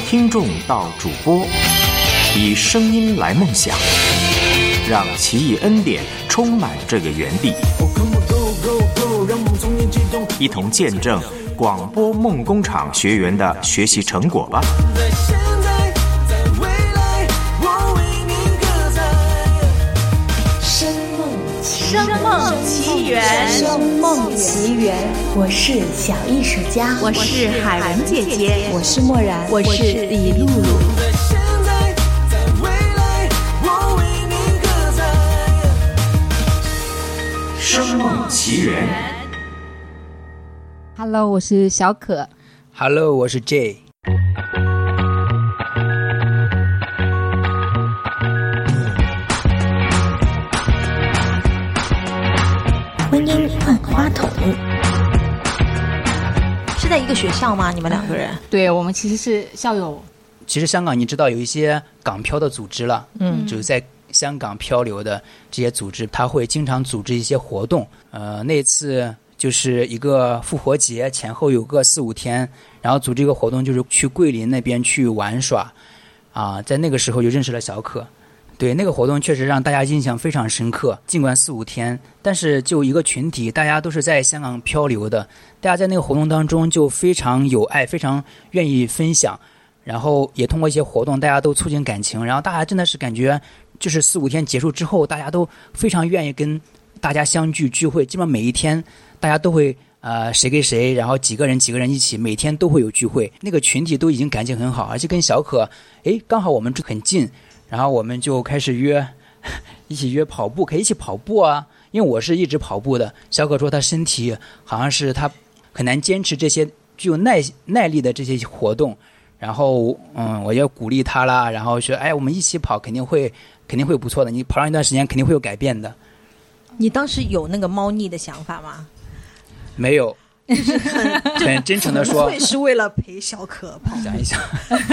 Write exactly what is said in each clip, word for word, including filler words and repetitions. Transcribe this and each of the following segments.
听众到主播，以声音来梦想，让奇异恩典充满这个园地，一同见证广播梦工厂学员的学习成果吧。 声梦奇缘， 声梦奇缘，我是小艺术家， 我是海文姐姐， 我是默然， 我是李露露。 声梦奇缘。 Hello， 我是小可。 Hello， 我是 J。 婚姻换花筒。 是在一个学校吗？你们两个人？ 对，我们其实是校友。 其实香港你知道有一些港漂的组织了，嗯，就是在香港漂流的这些组织，他会经常组织一些活动。呃，那次就是一个复活节前后有个四五天，然后组织一个活动，就是去桂林那边去玩耍，啊，在那个时候就认识了小可。对，那个活动确实让大家印象非常深刻，尽管四五天，但是就一个群体，大家都是在香港漂流的，大家在那个活动当中就非常有爱，非常愿意分享，然后也通过一些活动大家都促进感情，然后大家真的是感觉就是四五天结束之后，大家都非常愿意跟大家相聚聚会，基本上每一天大家都会呃谁给谁，然后几个人几个人一起，每天都会有聚会，那个群体都已经感情很好，而且跟小可诶刚好我们住很近，然后我们就开始约一起约跑步，可以一起跑步啊，因为我是一直跑步的，小可说他身体好像是他很难坚持这些具有耐耐力的这些活动，然后嗯，我要鼓励他啦，然后说哎我们一起跑肯定会肯定会不错的，你跑上一段时间肯定会有改变的。 你当时有那个猫腻的想法吗？ 没有，就是很很真诚的说， 会是为了陪小可跑。 想一想，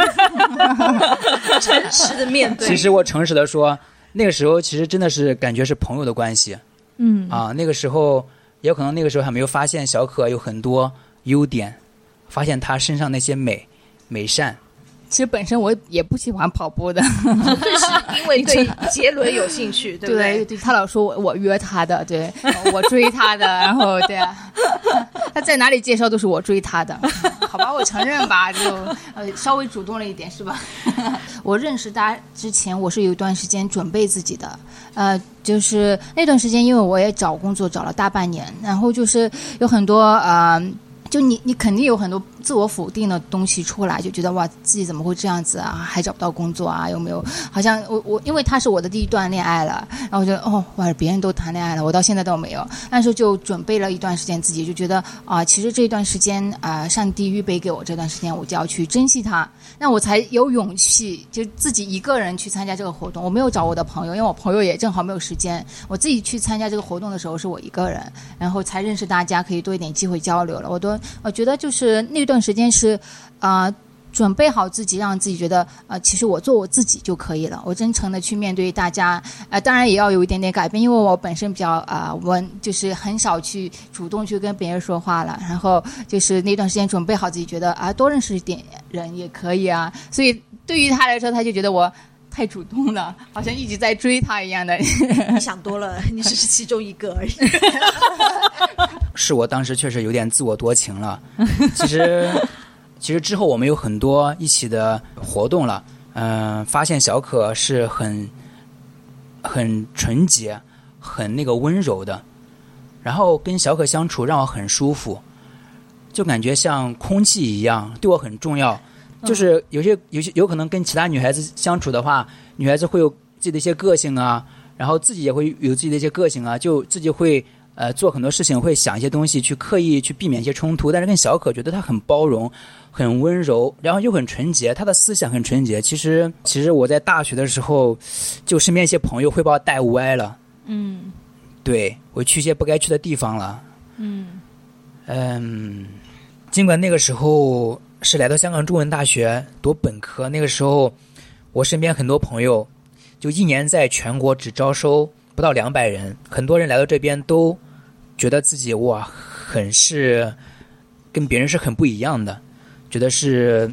诚实的面对。 其实我诚实的说，那个时候其实真的是感觉是朋友的关系。 嗯啊，那个时候也有可能那个时候还没有发现小可有很多优点，发现他身上那些美美善。 其实本身我也不喜欢跑步的， 就是因为对杰伦有兴趣，对不对？ 对，他老说我我约他的，对我追他的，然后对啊，他在哪里介绍都是我追他的，好吧，我承认吧，就呃稍微主动了一点是吧？我认识他之前，我是有一段时间准备自己的，呃，就是那段时间因为我也找工作找了大半年，然后就是有很多呃。就你你肯定有很多自我否定的东西出来，就觉得哇自己怎么会这样子啊，还找不到工作啊，有没有好像我我因为他是我的第一段恋爱了，然后我觉得哦哇别人都谈恋爱了，我到现在都没有，那时候就准备了一段时间自己就觉得啊、呃、其实这段时间啊、呃、上帝预备给我这段时间我就要去珍惜它，那我才有勇气就自己一个人去参加这个活动，我没有找我的朋友，因为我朋友也正好没有时间，我自己去参加这个活动的时候是我一个人，然后才认识大家，可以多一点机会交流了，我都我觉得就是那段时间是啊、呃、准备好自己，让自己觉得呃其实我做我自己就可以了，我真诚的去面对大家，呃当然也要有一点点改变，因为我本身比较啊、呃、温，就是很少去主动去跟别人说话了，然后就是那段时间准备好自己觉得啊多认识一点人也可以啊，所以对于他来说他就觉得我太主动了，好像一直在追他一样的。 你想多了，你只是其中一个而已。 是我当时确实有点自我多情了。其实，其实之后我们有很多一起的活动了，嗯、呃，发现小可是很很纯洁、很那个温柔的，然后跟小可相处让我很舒服，就感觉像空气一样，对我很重要。就是有些有些有可能跟其他女孩子相处的话，女孩子会有自己的一些个性啊，然后自己也会有自己的一些个性啊，就自己会呃做很多事情，会想一些东西去刻意去避免一些冲突。但是跟小可觉得她很包容，很温柔，然后又很纯洁，她的思想很纯洁。其实其实我在大学的时候，就身边一些朋友会把我带歪了，嗯，对我去一些不该去的地方了，嗯嗯，尽管那个时候是来到香港中文大学读本科，那个时候我身边很多朋友就一年在全国只招收不到两百人，很多人来到这边都觉得自己哇很是跟别人是很不一样的，觉得是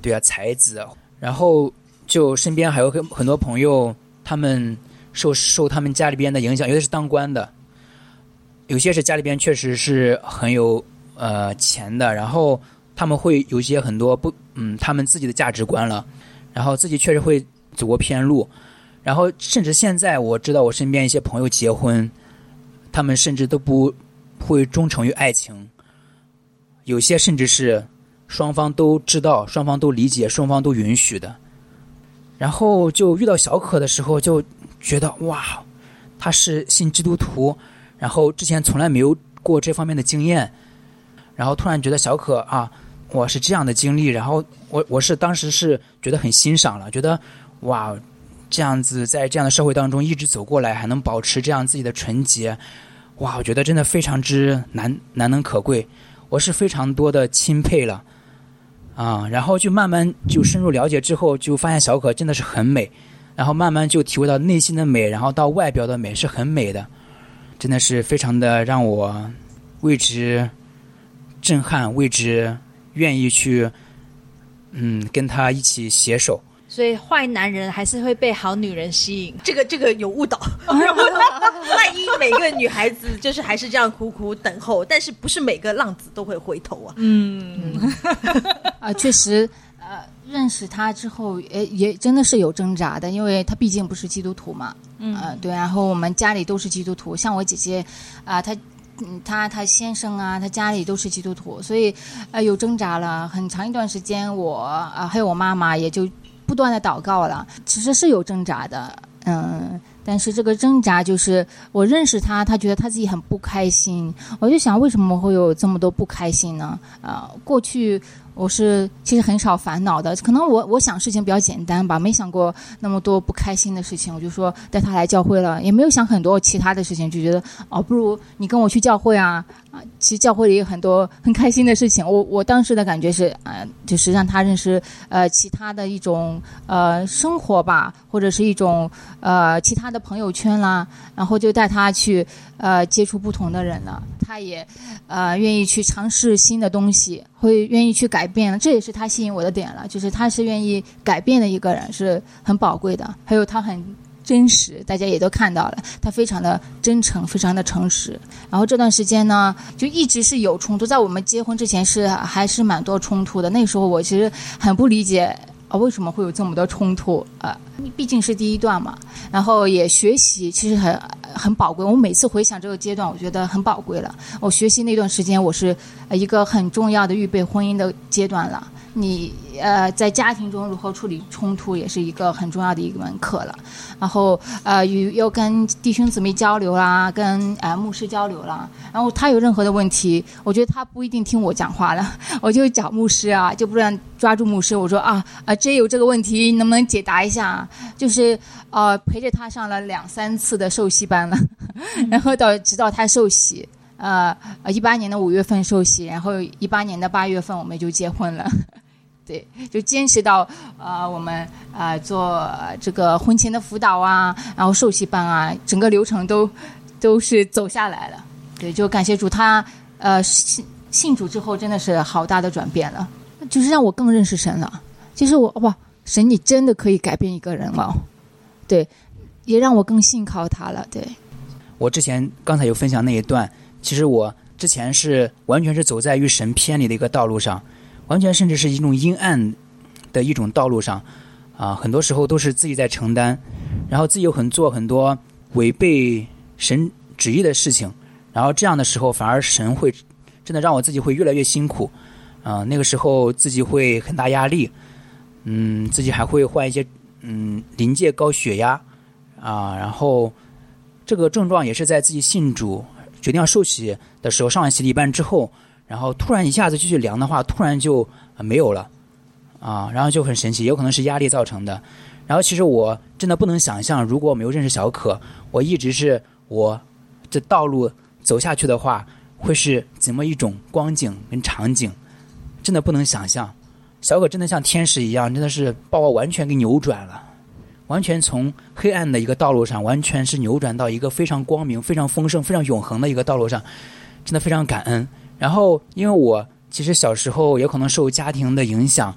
对啊，才子。然后就身边还有很很多朋友，他们受受他们家里边的影响，有的是当官的，有些是家里边确实是很有呃钱的，然后他们会有一些很多不嗯他们自己的价值观了，然后自己确实会走过偏路，然后甚至现在我知道我身边一些朋友结婚，他们甚至都不会忠诚于爱情，有些甚至是双方都知道，双方都理解，双方都允许的。然后就遇到小可的时候，就觉得哇，他是信基督徒，然后之前从来没有过这方面的经验，然后突然觉得小可啊，我是这样的经历，然后我我是当时是觉得很欣赏了，觉得哇，这样子在这样的社会当中一直走过来，还能保持这样自己的纯洁，哇，我觉得真的非常之难难能可贵，我是非常多的钦佩了。啊，然后就慢慢就深入了解之后，就发现小可真的是很美，然后慢慢就体会到内心的美，然后到外表的美是很美的，真的是非常的让我为之震撼，为之愿意去嗯跟他一起携手。 所以坏男人还是会被好女人吸引，这个这个有误导。万一每个女孩子就是还是这样苦苦等候，但是不是每个浪子都会回头啊？嗯， 啊、呃，确实，呃，认识他之后，也也真的是有挣扎的，因为他毕竟不是基督徒嘛。嗯，呃，对，然后我们家里都是基督徒，像我姐姐，啊、呃，她。嗯，他他先生啊，他家里都是基督徒，所以呃有挣扎了很长一段时间。我啊、呃、还有我妈妈也就不断的祷告了，其实是有挣扎的，嗯，但是这个挣扎就是我认识他，他觉得他自己很不开心，我就想为什么会有这么多不开心呢？啊、呃，过去我是其实很少烦恼的，可能我我想事情比较简单吧，没想过那么多不开心的事情，我就说带他来教会了，也没有想很多其他的事情，就觉得哦，不如你跟我去教会啊啊！其实教会里有很多很开心的事情，我我当时的感觉是啊、呃，就是让他认识呃其他的一种呃生活吧，或者是一种呃其他的朋友圈啦，然后就带他去呃接触不同的人了，他也呃愿意去尝试新的东西，会愿意去改变了，这也是他吸引我的点了，就是他是愿意改变的一个人，是很宝贵的。还有他很真实，大家也都看到了，他非常的真诚，非常的诚实。然后这段时间呢，就一直是有冲突，在我们结婚之前是还是蛮多冲突的。那时候我其实很不理解啊，为什么会有这么多冲突啊？毕竟是第一段嘛。然后也学习，其实很很宝贵。我每次回想这个阶段，我觉得很宝贵了。我学习那段时间，我是一个很重要的预备婚姻的阶段了。你呃，在家庭中如何处理冲突，也是一个很重要的一门课了。然后呃，与又跟弟兄姊妹交流啦，跟呃牧师交流啦。然后他有任何的问题，我觉得他不一定听我讲话了，我就找牧师啊，就不然抓住牧师，我说啊啊，这有这个问题，能不能解答一下？就是呃，陪着他上了两三次的受洗班了，然后到直到他受洗。呃，一八年的五月份受洗，然后一八年的八月份我们就结婚了。对，就坚持到呃我们呃做这个婚前的辅导啊，然后受洗班啊，整个流程都都是走下来了。对，就感谢主，他呃信信主之后真的是好大的转变了，就是让我更认识神了。就是我哇，神你真的可以改变一个人哦。对，也让我更信靠他了。对， 我之前刚才有分享那一段，其实我之前是完全是走在与神偏离的一个道路上，完全甚至是一种阴暗的一种道路上啊，很多时候都是自己在承担，然后自己又很做很多违背神旨意的事情，然后这样的时候反而神会真的让我自己会越来越辛苦啊，那个时候自己会很大压力，嗯，自己还会患一些嗯临界高血压啊，然后这个症状也是在自己信主决定要受洗的时候，上完洗礼班之后，然后突然一下子就去量的话，突然就没有了啊，然后就很神奇，有可能是压力造成的。然后其实我真的不能想象，如果我没有认识小可，我一直是我这道路走下去的话，会是怎么一种光景跟场景，真的不能想象。小可真的像天使一样，真的是把我完全给扭转了，完全从黑暗的一个道路上，完全是扭转到一个非常光明、非常丰盛、非常永恒的一个道路上，真的非常感恩。然后因为我其实小时候也可能受家庭的影响，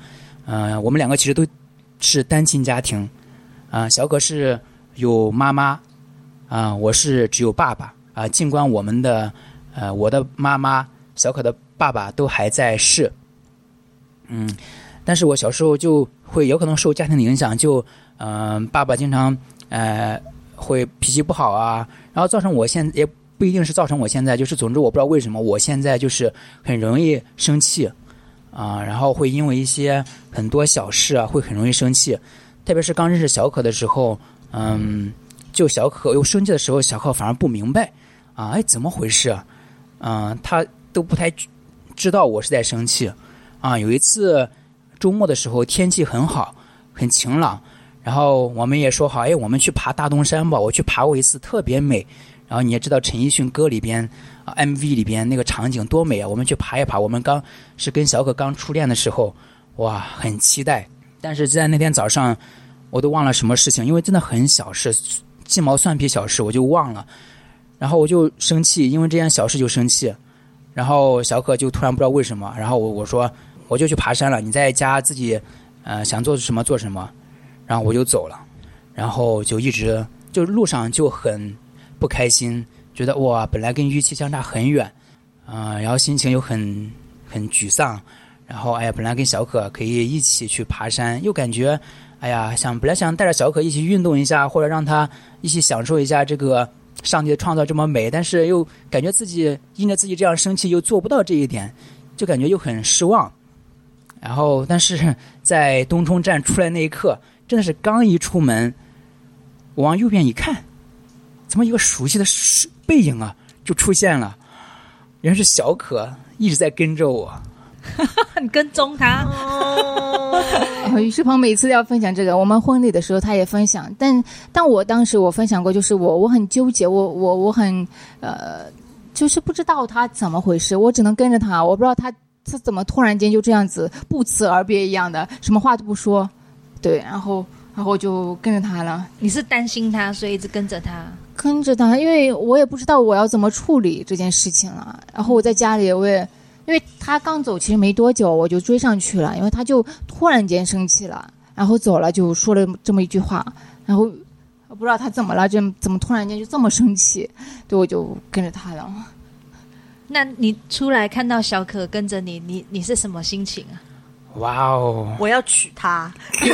嗯、呃，我们两个其实都是单亲家庭，啊、呃，小可是有妈妈，啊、呃，我是只有爸爸，啊、呃，尽管我们的，呃，我的妈妈、小可的爸爸都还在世，嗯，但是我小时候就会有可能受家庭的影响，就，嗯、呃，爸爸经常，呃，会脾气不好啊，然后造成我现在也不一定是造成我现在，就是总之我不知道为什么我现在就是很容易生气。啊，然后会因为一些很多小事啊，会很容易生气，特别是刚认识小可的时候，嗯，就小可又生气的时候，小可反而不明白，啊，哎，怎么回事啊？嗯，他都不太知道我是在生气，啊，有一次周末的时候天气很好，很晴朗，然后我们也说好，哎，我们去爬大东山吧，我去爬过一次，特别美。然后你也知道陈奕迅歌里边啊 M V 里边那个场景多美啊！我们去爬一爬，我们刚是跟小可刚初恋的时候，哇，很期待。但是在那天早上，我都忘了什么事情，因为真的很小事，鸡毛蒜皮小事我就忘了。然后我就生气，因为这件小事就生气。然后小可就突然不知道为什么，然后我我说我就去爬山了，你在家自己呃想做什么做什么。然后我就走了，然后就一直就路上就很不开心，觉得哇，本来跟预期相差很远，啊、呃，然后心情又很很沮丧，然后哎呀，本来跟小可可以一起去爬山，又感觉哎呀，想本来想带着小可一起运动一下，或者让他一起享受一下这个上帝的创造这么美，但是又感觉自己因着自己这样生气又做不到这一点，就感觉又很失望。然后但是在东冲站出来那一刻，真的是刚一出门，我往右边一看，怎么一个熟悉的背影啊就出现了，原来是小可一直在跟着我。 你跟踪他哦。于世鹏每次要分享这个，我们婚礼的时候他也分享，但但我当时我分享过，就是我我很纠结，我我我很呃，就是不知道他怎么回事，我只能跟着他，我不知道他他怎么突然间就这样子不辞而别一样的，什么话都不说，对，然后然后我就跟着他了。 你是担心他，所以一直跟着他？ 跟着他，因为我也不知道我要怎么处理这件事情了。然后我在家里，我也因为他刚走，其实没多久我就追上去了，因为他就突然间生气了，然后走了，就说了这么一句话，然后我不知道他怎么了，这怎么突然间就这么生气，对，我就跟着他了。 那你出来看到小可跟着你，你你是什么心情啊？ 哇哦！ 我要娶她。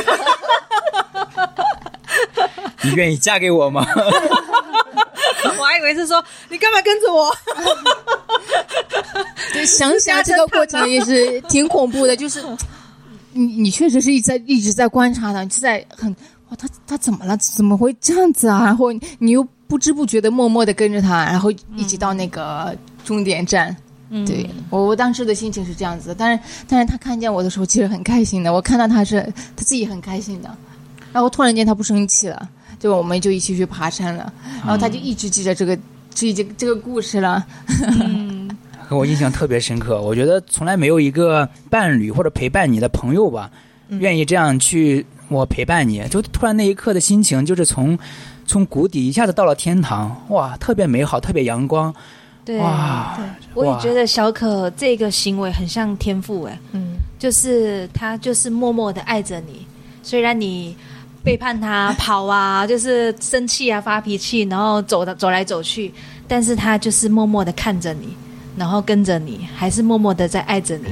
你愿意嫁给我吗？ 我还以为是说你干嘛跟着我。 对，想想这个过程也是挺恐怖的，就是你你确实是一直在一直在观察他，是在很哇他他怎么了？怎么会这样子啊？然后你又不知不觉的默默的跟着他，然后一起到那个终点站。嗯、对我我当时的心情是这样子的，但是但是他看见我的时候其实很开心的，我看到他是他自己很开心的，然后突然间他不生气了，就我们就一起去爬山了，然后他就一直记着这个这这这个故事了。 嗯，和我印象特别深刻，我觉得从来没有一个伴侣或者陪伴你的朋友吧，嗯、愿意这样去我陪伴你，就突然那一刻的心情就是从从谷底一下子到了天堂，哇，特别美好，特别阳光。 对，哇对，我也觉得小可这个行为很像天父哎，嗯，就是他就是默默的爱着你，虽然你背叛他跑啊，就是生气啊发脾气，然后走的走来走去，但是他就是默默的看着你，然后跟着你，还是默默的在爱着你。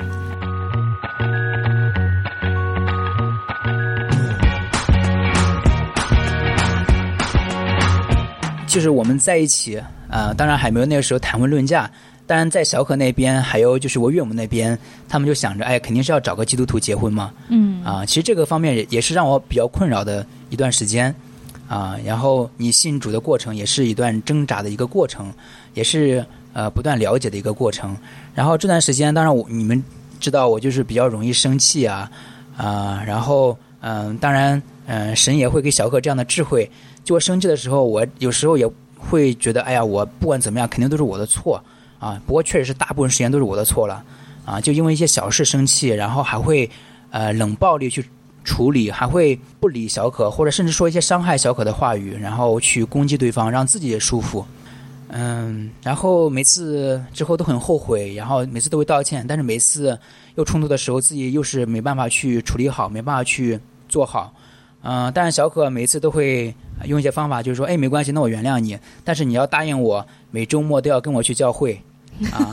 就是我们在一起啊、呃，当然还没有那个时候谈婚论嫁。当然，在小可那边，还有就是我岳母那边，他们就想着，哎，肯定是要找个基督徒结婚嘛。嗯啊、呃，其实这个方面也也是让我比较困扰的一段时间啊、呃。然后你信主的过程也是一段挣扎的一个过程，也是呃不断了解的一个过程。然后这段时间，当然我你们知道，我就是比较容易生气啊啊、呃，然后嗯、呃，当然嗯、呃，神也会给小可这样的智慧。就我生气的时候，我有时候也会觉得，哎呀，我不管怎么样，肯定都是我的错啊。不过确实是大部分时间都是我的错了啊。就因为一些小事生气，然后还会呃冷暴力去处理，还会不理小可，或者甚至说一些伤害小可的话语，然后去攻击对方，让自己也舒服嗯，然后每次之后都很后悔，然后每次都会道歉，但是每次又冲突的时候，自己又是没办法去处理好，没办法去做好。嗯、呃，但是小可每次都会用一些方法，就是说，哎，没关系，那我原谅你，但是你要答应我，每周末都要跟我去教会啊。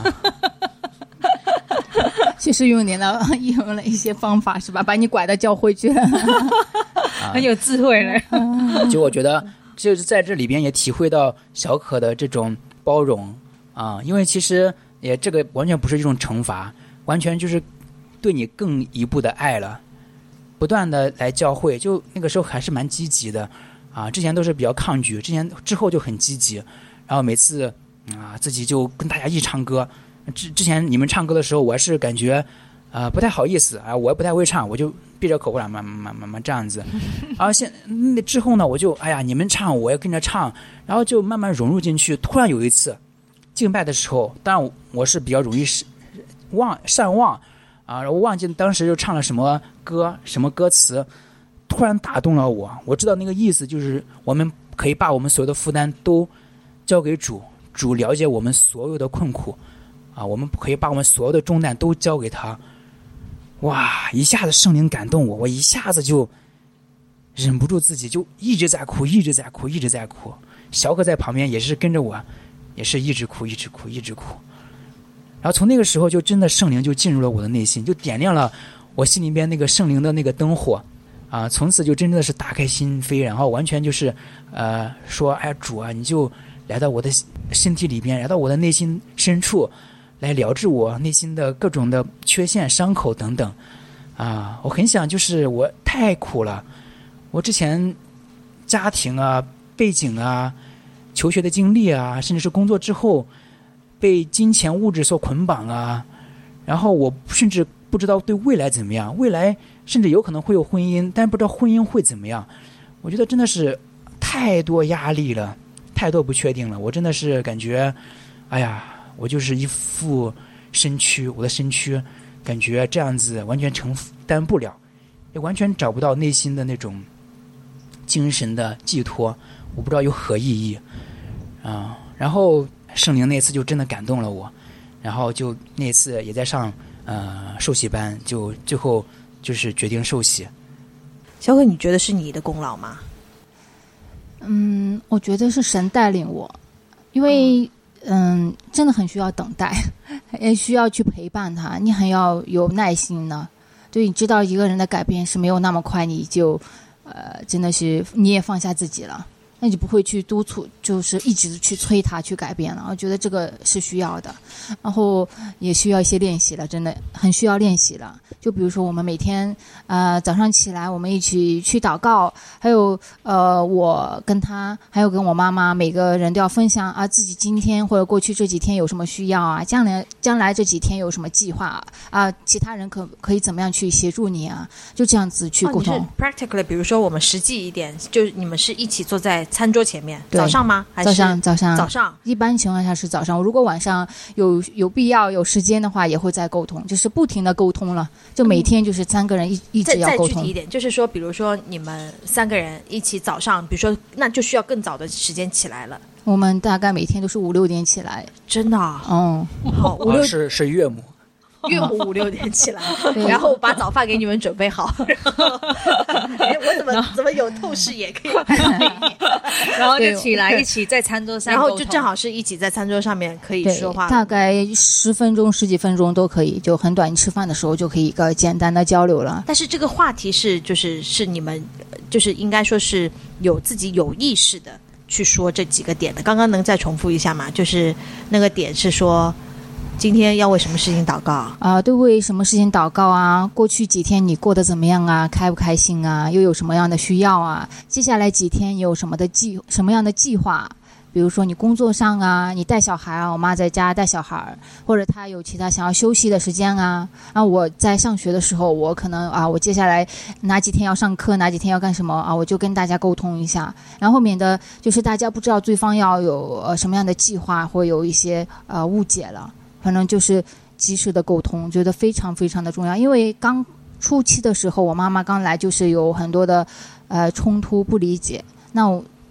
就是用你的用了一些方法是吧？把你拐到教会去了， 啊、 很有智慧了。 就我觉得，就是在这里边也体会到小可的这种包容啊，因为其实也这个完全不是一种惩罚，完全就是对你更一步的爱了，不断的来教会，就那个时候还是蛮积极的啊，之前都是比较抗拒，之前之后就很积极，然后每次啊自己就跟大家一起唱歌。之之前你们唱歌的时候，我还是感觉，呃，不太好意思啊，我也不太会唱，我就闭着口不然慢慢慢慢这样子。然后现那之后呢，我就哎呀，你们唱我也跟着唱，然后就慢慢融入进去。突然有一次敬拜的时候，当然我是比较容易忘善忘啊，我忘记当时就唱了什么歌，什么歌词，突然打动了我。我知道那个意思就是我们可以把我们所有的负担都交给主，主了解我们所有的困苦。啊，我们可以把我们所有的重担都交给他。哇，一下子圣灵感动我，我一下子就忍不住自己就一直在哭，一直在哭，一直在哭。小可在旁边也是跟着我，也是一直哭，一直哭，一直哭。然后从那个时候就真的圣灵就进入了我的内心，就点亮了我心里边那个圣灵的那个灯火。啊，从此就真的是打开心扉，然后完全就是呃说，哎呀主啊，你就来到我的身体里边，来到我的内心深处。来疗治我内心的各种的缺陷、伤口等等，啊，我很想就是我太苦了，我之前家庭啊、背景啊、求学的经历啊，甚至是工作之后被金钱物质所捆绑啊，然后我甚至不知道对未来怎么样，未来甚至有可能会有婚姻，但不知道婚姻会怎么样，我觉得真的是太多压力了，太多不确定了，我真的是感觉，哎呀。我就是一副身躯，我的身躯感觉这样子完全承担不了，也完全找不到内心的那种精神的寄托，我不知道有何意义啊。然后圣灵那次就真的感动了我，然后就那次也在上呃受洗班，就最后就是决定受洗。 小可，你觉得是你的功劳吗？ 嗯，我觉得是神带领我，因为。嗯嗯，真的很需要等待，也需要去陪伴他。你很要有耐心呢，就你知道一个人的改变是没有那么快，你就，呃，真的是你也放下自己了，那你不会去督促，就是一直去催他去改变了。我觉得这个是需要的，然后也需要一些练习了，真的很需要练习了。就比如说我们每天呃早上起来我们一起去祷告，还有呃我跟他还有跟我妈妈每个人都要分享啊自己今天或者过去这几天有什么需要啊，将来将来这几天有什么计划啊，其他人可可以怎么样去协助你啊，就这样子去沟通。 哦、practically 比如说我们实际一点，就是你们是一起坐在餐桌前面，早上吗？还是早上早上早上一般情况下是早上，如果晚上有有必要有时间的话也会再沟通，就是不停的沟通了，就每天就是三个人一、嗯、一直要沟通。 再具体一点，就是说比如说你们三个人一起早上，比如说那就需要更早的时间起来了。 我们大概每天都是五六点起来。 真的啊？ 嗯， 好，五六、 哦、是是岳母。 岳母五六点起来，然后把早饭给你们准备好。我怎么怎么有透视也可以？ 然后就起来一起在餐桌上， 然后就正好是一起在餐桌上面可以说话， 大概十分钟、十几分钟都可以，就很短。你吃饭的时候就可以一个简单的交流了。 但是这个话题是就是是你们就是应该说是有自己有意识的去说这几个点的。刚刚能再重复一下吗？就是那个点是说。今天要为什么事情祷告啊、 呃？对，为什么事情祷告啊？过去几天你过得怎么样啊？开不开心啊？又有什么样的需要啊？接下来几天有什么的计什么样的计划？比如说你工作上啊，你带小孩啊，我妈在家带小孩，或者她有其他想要休息的时间啊。啊，我在上学的时候，我可能啊，我接下来哪几天要上课，哪几天要干什么啊，我就跟大家沟通一下，然后免得就是大家不知道对方要有呃什么样的计划，或有一些呃误解了。反正就是及时的沟通，觉得非常非常的重要。因为刚初期的时候，我妈妈刚来就是有很多的呃冲突不理解，那我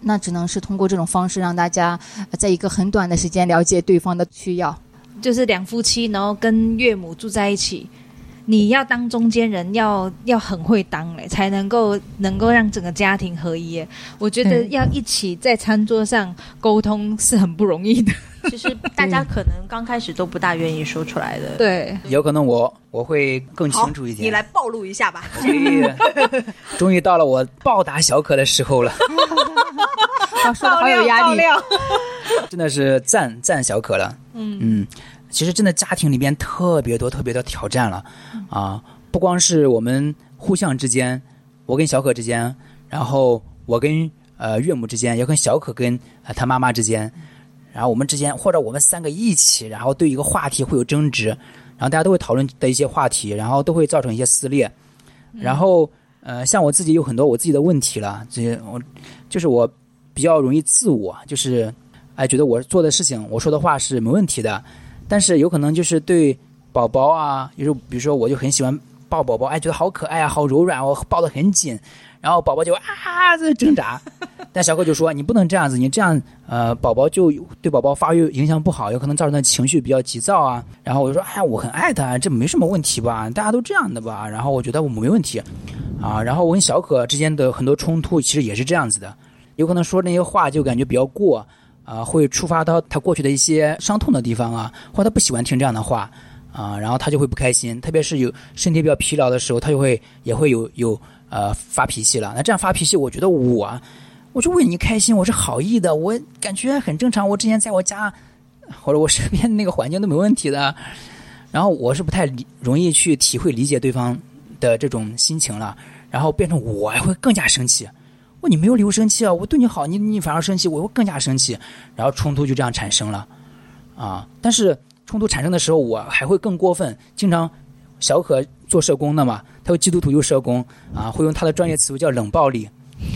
那只能是通过这种方式让大家在一个很短的时间了解对方的需要。 就是两夫妻，然后跟岳母住在一起，你要当中间人，要要很会当嘞，才能够能够让整个家庭合一耶。我觉得要一起在餐桌上沟通是很不容易的。 其实大家可能刚开始都不大愿意说出来的。 对， 有可能我我会更清楚一点。 你来暴露一下吧。 终于到了我报答小可的时候了。 说的好有压力， 真的是赞赞小可了。嗯嗯，其实真的家庭里边特别多特别多挑战了啊！不光是我们互相之间，我跟小可之间，然后我跟呃岳母之间，也跟小可跟呃他妈妈之间，然后我们之间或者我们三个一起，然后对一个话题会有争执，然后大家都会讨论的一些话题，然后都会造成一些撕裂。然后呃，像我自己有很多我自己的问题了，这些我就是我比较容易自我，就是哎觉得我做的事情，我说的话是没问题的。但是有可能就是对宝宝啊，有时候比如说我就很喜欢抱宝宝，哎，觉得好可爱啊，好柔软，我抱得很紧，然后宝宝就啊在挣扎，但小可就说你不能这样子，你这样呃宝宝就对宝宝发育影响不好，有可能造成他情绪比较急躁啊。然后我就说哎，我很爱他，这没什么问题吧，大家都这样的吧。然后我觉得我没问题啊。然后我跟小可之间的很多冲突其实也是这样子的，有可能说那些话就感觉比较过。啊、呃，会触发到他过去的一些伤痛的地方啊，或者他不喜欢听这样的话啊、呃，然后他就会不开心，特别是有身体比较疲劳的时候，他就会也会有有呃发脾气了。那这样发脾气，我觉得我我就为你开心，我是好意的，我感觉很正常。我之前在我家或者我身边的那个环境都没问题的，然后我是不太容易去体会理解对方的这种心情了，然后变成我会更加生气。你没有理由生气啊！我对你好，你你反而生气，我会更加生气，然后冲突就这样产生了，啊！但是冲突产生的时候，我还会更过分。经常小可做社工的嘛，他有基督徒又社工啊，会用他的专业词汇叫冷暴力，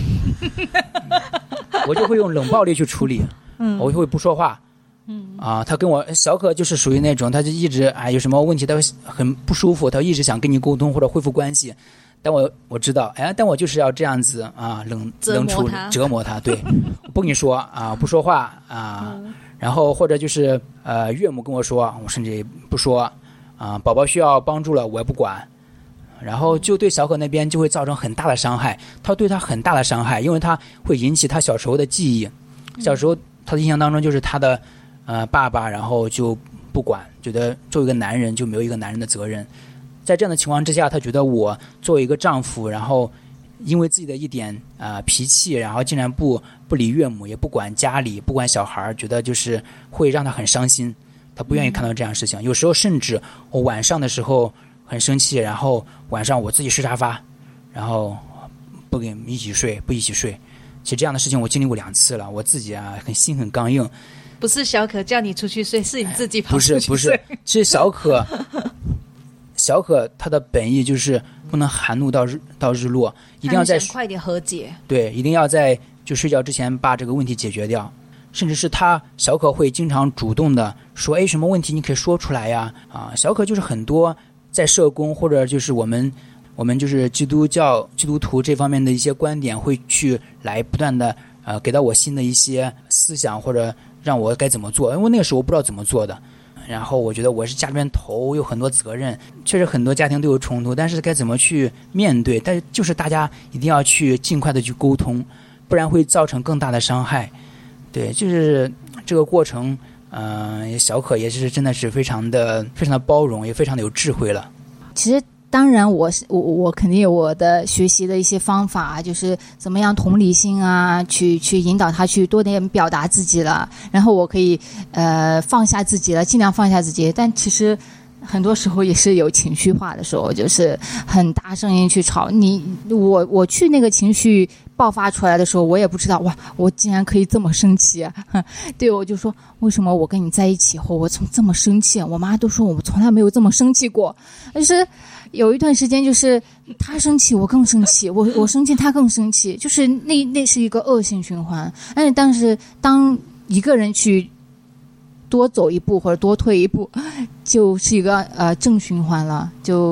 我就会用冷暴力去处理，嗯，我就会不说话，嗯啊，他跟我小可就是属于那种，他就一直哎有什么问题，他会很不舒服，他一直想跟你沟通或者恢复关系。但我我知道，哎，但我就是要这样子啊，冷冷处折磨他，对，不跟你说啊，不说话啊，嗯、然后或者就是呃，岳母跟我说，我甚至也不说啊，宝宝需要帮助了，我也不管，然后就对小可那边就会造成很大的伤害，他对他很大的伤害，因为他会引起他小时候的记忆，小时候他的印象当中就是他的呃爸爸，然后就不管，觉得作为一个男人就没有一个男人的责任。在这样的情况之下，他觉得我作为一个丈夫，然后因为自己的一点啊、呃、脾气，然后竟然不不理岳母，也不管家里，不管小孩，觉得就是会让他很伤心，他不愿意看到这样的事情。嗯、有时候甚至我晚上的时候很生气，然后晚上我自己睡沙发，然后不跟一起睡，不一起睡。其实这样的事情我经历过两次了，我自己啊很心很刚硬。 不是小可叫你出去睡，是你自己跑出去睡。 不是不是，其实小可。小可他的本意就是不能含怒到日到日落，一定要在快点和解。 对，一定要在就睡觉之前把这个问题解决掉。甚至是他小可会经常主动的说，哎，什么问题你可以说出来呀？啊，小可就是很多在社工或者就是我们我们就是基督教基督徒这方面的一些观点，会去来不断的呃给到我新的一些思想，或者让我该怎么做，因为那个时候我不知道怎么做的。然后我觉得我是家里面头，有很多责任，确实很多家庭都有冲突，但是该怎么去面对？但是就是大家一定要去尽快的去沟通，不然会造成更大的伤害。对，就是这个过程，嗯、呃，小可也是真的是非常的非常的包容，也非常的有智慧了。 其实。当然我，我我我肯定有我的学习的一些方法，就是怎么样同理心啊，去去引导他去多点表达自己了，然后我可以呃放下自己了，尽量放下自己。但其实很多时候也是有情绪化的时候，就是很大声音去吵你。我我去那个情绪爆发出来的时候，我也不知道哇，我竟然可以这么生气、啊。对，我就说为什么我跟你在一起后，我从这么生气？我妈都说我从来没有这么生气过，但是。有一段时间就是他生气我更生气，我我生气他更生气，就是那那是一个恶性循环。但是但是当一个人去多走一步或者多退一步，就是一个呃正循环了，就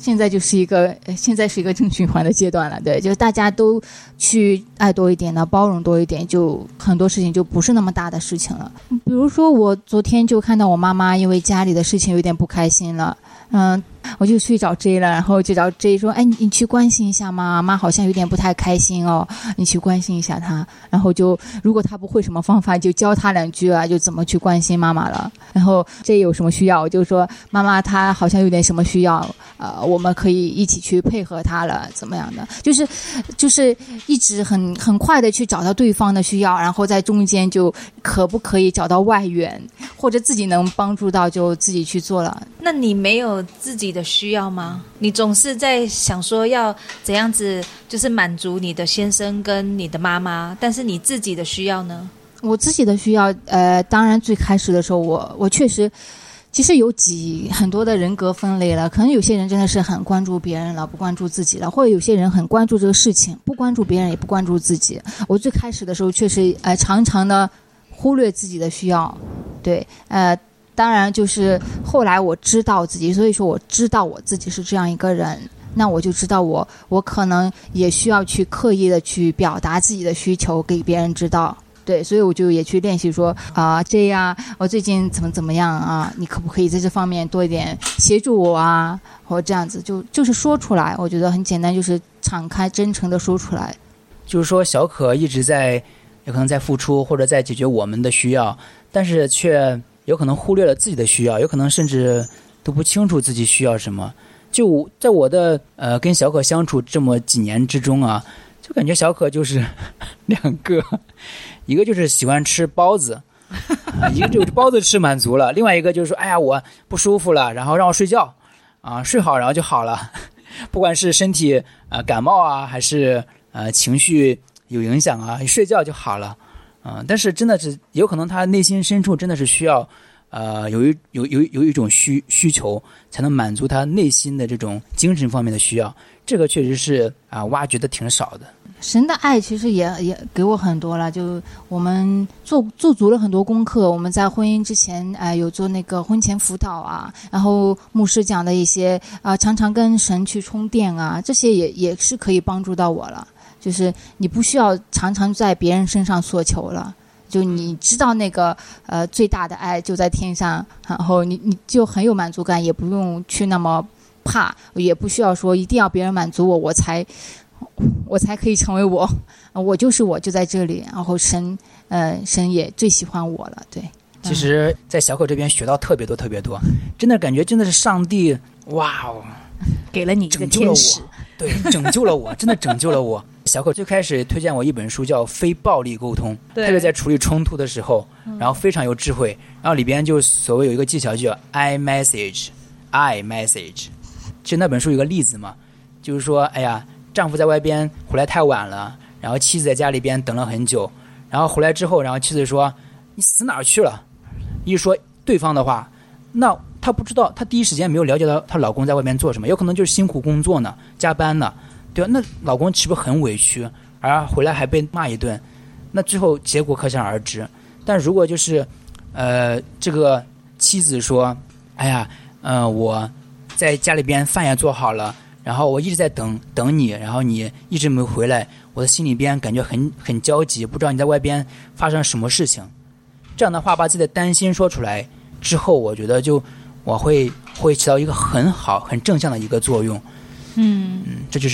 现在就是一个现在是一个正循环的阶段了，对，就是大家都去爱多一点呢，包容多一点，就很多事情就不是那么大的事情了。比如说我昨天就看到我妈妈因为家里的事情有点不开心了，嗯，我就去找 J 了，然后就找 J 说，哎，你你去关心一下妈妈好像有点不太开心哦，你去关心一下她。然后就如果她不会什么方法，就教她两句啊，就怎么去关心妈妈了。然后 J 有什么需要，我就说妈妈她好像有点什么需要，呃，我们可以一起去配合她了，怎么样的？就是就是一直很很快的去找到对方的需要，然后在中间就可不可以找到外援，或者自己能帮助到就自己去做了。 那你没有自己的需要吗？你总是在想说要怎样子，就是满足你的先生跟你的妈妈，但是你自己的需要呢？ 我自己的需要，呃，当然最开始的时候，我我确实，其实有几很多的人格分类了。可能有些人真的是很关注别人了，不关注自己了，或者有些人很关注这个事情，不关注别人也不关注自己。我最开始的时候确实，呃，常常的忽略自己的需要，对，呃。当然就是后来我知道自己，所以说我知道我自己是这样一个人，那我就知道我我可能也需要去刻意的去表达自己的需求给别人知道，对，所以我就也去练习说啊，这样我最近怎么怎么样啊，你可不可以在这方面多一点协助我啊，或这样子就就是说出来，我觉得很简单，就是敞开真诚的说出来。 就是说小可一直在有可能在付出或者在解决我们的需要，但是却有可能忽略了自己的需要，有可能甚至都不清楚自己需要什么。就在我的呃跟小可相处这么几年之中啊，就感觉小可就是两个，一个就是喜欢吃包子，啊、一个就是包子吃满足了，另外一个就是说，哎呀我不舒服了，然后让我睡觉啊，睡好然后就好了。不管是身体啊、呃、感冒啊，还是呃情绪有影响啊，一睡觉就好了。嗯、呃，但是真的是有可能他内心深处真的是需要，呃，有一有有有一种需需求，才能满足他内心的这种精神方面的需要。这个确实是啊、呃，挖掘的挺少的。 神的爱其实也也给我很多了，就我们做做足了很多功课。我们在婚姻之前，呃，有做那个婚前辅导啊，然后牧师讲的一些啊、呃，常常跟神去充电啊，这些也也是可以帮助到我了。就是你不需要常常在别人身上索求了，就你知道那个呃最大的爱就在天上，然后你你就很有满足感，也不用去那么怕，也不需要说一定要别人满足我，我才我才可以成为我，我就是我就在这里，然后神呃神也最喜欢我了，对。 其实，在小可这边学到特别多特别多，真的感觉真的是上帝哇哦， 给了你一个天使， 对，拯救了我，真的拯救了我。小可最开始推荐我一本书叫《非暴力沟通》，特别在处理冲突的时候，然后非常有智慧，然后里边就所谓有一个技巧叫 I message I message。 其实那本书有个例子嘛，就是说哎呀，丈夫在外边回来太晚了，然后妻子在家里边等了很久，然后回来之后，然后妻子说你死哪儿去了，一说对方的话，那她不知道，她第一时间没有了解到她老公在外面做什么，有可能就是辛苦工作呢，加班呢，对吧？那老公是不是很委屈，而回来还被骂一顿，那最后结果可想而知。但如果就是呃这个妻子说哎呀呃我在家里边饭也做好了，然后我一直在等等你，然后你一直没回来，我的心里边感觉很很焦急，不知道你在外边发生什么事情。这样的话把自己的担心说出来之后，我觉得就我会会起到一个很好很正向的一个作用。嗯嗯，这就是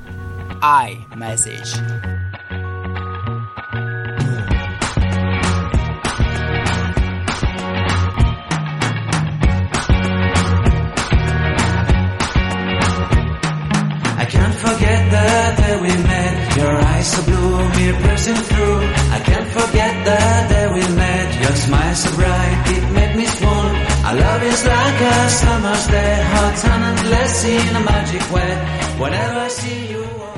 I message。 I can't forget the day we met, your eyes so blue, me pressing through. I can't forget the day we met, your smile so bright, it made me swoon. Our love is like a summer's day, hot and endless in a magic way. Whenever I see you